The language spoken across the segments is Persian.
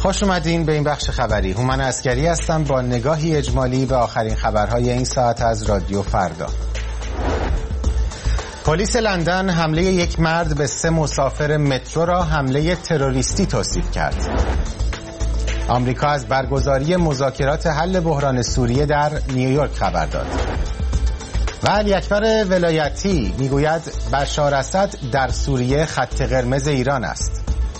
خوش اومدین به این بخش خبری. هومن عسکری هستم با نگاهی اجمالی به آخرین خبرهای این ساعت از رادیو فردا. پلیس لندن حمله یک مرد به 3 مسافر مترو را حمله تروریستی توصیف کرد. آمریکا از برگزاری مذاکرات حل بحران سوریه در نیویورک خبر داد. و علی اکبر ولایتی میگوید بشار اسد در سوریه خط قرمز ایران است.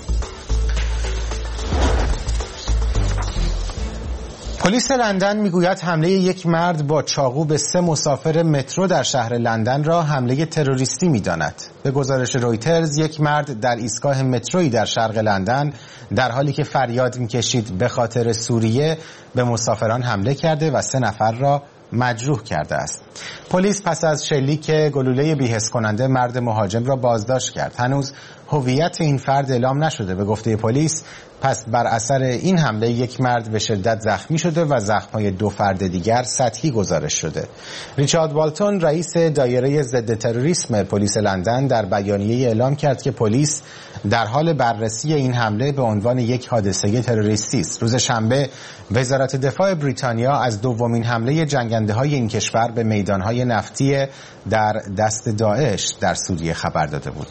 پلیس لندن میگوید حمله یک مرد با چاقو به 3 مسافر مترو در شهر لندن را حمله تروریستی می‌داند. به گزارش رویترز یک مرد در ایستگاه مترویی در شرق لندن در حالی که فریاد می‌کشید به خاطر سوریه به مسافران حمله کرده و 3 نفر را مجروح کرده است. پلیس پس از شلیک گلوله بی‌حس کننده مرد مهاجم را بازداشت کرد. هنوز هویت این فرد اعلام نشده. به گفته پلیس پس بر اثر این حمله یک مرد به شدت زخمی شده و زخم‌های 2 فرد دیگر سطحی گزارش شده. ریچارد والتون رئیس دایره ضد تروریسم پلیس لندن در بیانیه اعلام کرد که پلیس در حال بررسی این حمله به عنوان یک حادثه تروریستی است. روز شنبه وزارت دفاع بریتانیا از دومین حمله جنگنده‌های این کشور به میدان‌های نفتی در دست داعش در سوریه خبر داده بود.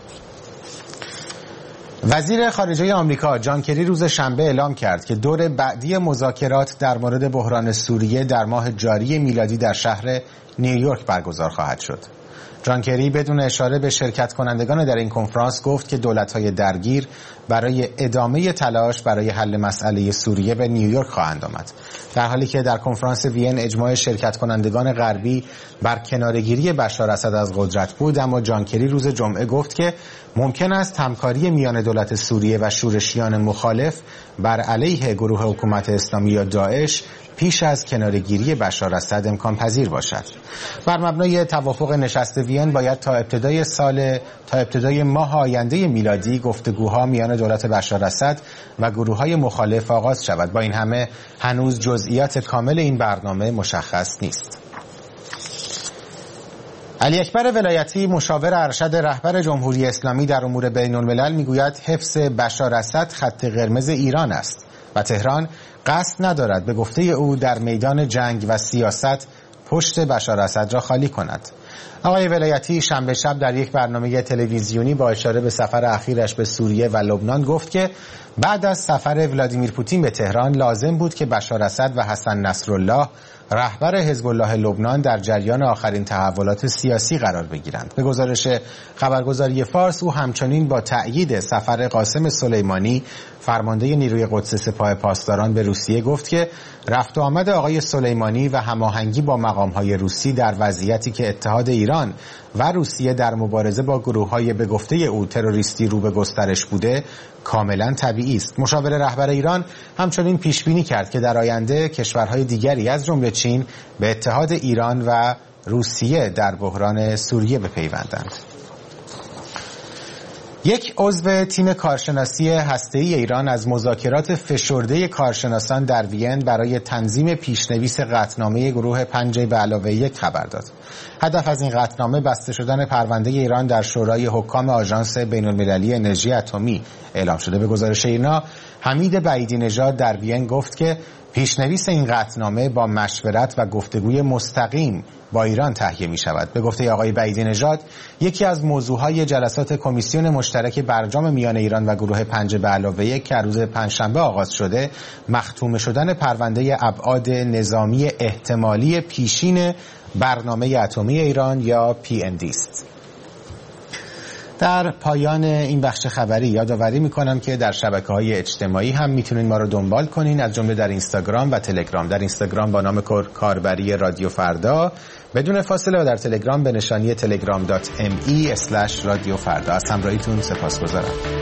وزیر خارجه آمریکا جان کری روز شنبه اعلام کرد که دور بعدی مذاکرات در مورد بحران سوریه در ماه جاری میلادی در شهر نیویورک برگزار خواهد شد. جان کری بدون اشاره به شرکت کنندگان در این کنفرانس گفت که دولت‌های درگیر برای ادامه تلاش برای حل مسئله سوریه به نیویورک خواهند آمد. در حالی که در کنفرانس وین اجماع شرکت کنندگان غربی بر کناره‌گیری بشار اسد از قدرت بود، اما جان کری روز جمعه گفت که ممکن است همکاری میان دولت سوریه و شورشیان مخالف بر علیه گروه حکومت اسلامی یا داعش پیش از کناره‌گیری بشار اسد امکان پذیر باشد. بر مبنای توافق نشست وین باید تا ابتدای ماه آینده میلادی گفتگوها میان دولت بشار اسد و گروه‌های مخالف آغاز شود. با این همه هنوز جزئیات کامل این برنامه مشخص نیست. علی اکبر ولایتی مشاور ارشد رهبر جمهوری اسلامی در امور بین‌الملل میگوید حفظ بشار اسد خط قرمز ایران است و تهران قصد ندارد به گفته او در میدان جنگ و سیاست پشت بشار اسد را خالی کند. آقای ولایتی شنبه شب در یک برنامه تلویزیونی با اشاره به سفر اخیرش به سوریه و لبنان گفت که بعد از سفر ولادیمیر پوتین به تهران لازم بود که بشار اسد و حسن نصرالله رهبر حزب الله لبنان در جریان آخرین تحولات سیاسی قرار بگیرند. به گزارش خبرگزاری فارس او همچنین با تأیید سفر قاسم سلیمانی فرمانده نیروی قدس سپاه پاسداران به روسیه گفت که رفت و آمد آقای سلیمانی و هماهنگی با مقام‌های روسی در وضعیتی که اتحاد ایران و روسیه در مبارزه با گروه‌های به گفته او تروریستی رو به گسترش بوده کاملا طبیعی است. مشاور رهبر ایران همچنین پیش بینی کرد که در آینده کشورهای دیگری از جمله چین به اتحاد ایران و روسیه در بحران سوریه بپیوندند. یک عضو تیم کارشناسی هسته‌ای ایران از مذاکرات فشرده کارشناسان در وین برای تنظیم پیشنویس قطعنامه گروه 5+1 خبر داد. هدف از این قطعنامه بسته شدن پرونده ایران در شورای حکام آژانس بین‌المللی انرژی اتمی اعلام شده. به گزارش اینا حمید بعیدی نژاد در وین گفت که پیشنویس این قطعنامه با مشورت و گفتگوی مستقیم با ایران تهیه می شود. به گفته آقای بعیدی نژاد یکی از موضوعهای جلسات کمیسیون مشترک برجام میان ایران و گروه 5+1 که روز پنجشنبه آغاز شده مختوم شدن پرونده ابعاد نظامی احتمالی پیشین برنامه اتمی ایران یا PND است. در پایان این بخش خبری یادآوری میکنم که در شبکه‌های اجتماعی هم میتونین ما رو دنبال کنین، از جمله در اینستاگرام و تلگرام. در اینستاگرام با نام کاربری رادیو فردا بدون فاصله و در تلگرام به نشانی telegram.me/رادیو فردا. از همراهیتون سپاسگزارم.